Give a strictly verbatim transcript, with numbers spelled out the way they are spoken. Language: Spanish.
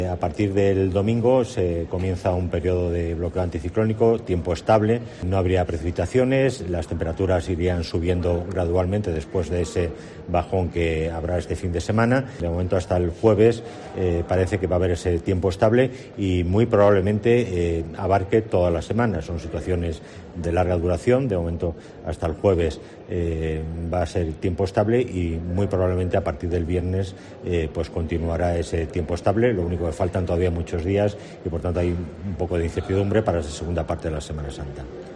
A partir del domingo se comienza un periodo de bloqueo anticiclónico, tiempo estable, no habría precipitaciones, las temperaturas irían subiendo gradualmente después de ese bajón que habrá este fin de semana. De momento hasta el jueves eh, parece que va a haber ese tiempo estable y muy probablemente eh, abarque toda la semana. Son situaciones de larga duración, de momento hasta el jueves eh, va a ser tiempo estable y muy probablemente a partir del viernes eh, pues continuará ese tiempo estable. Lo único que faltan todavía muchos días y por tanto hay un poco de incertidumbre para esa segunda parte de la Semana Santa.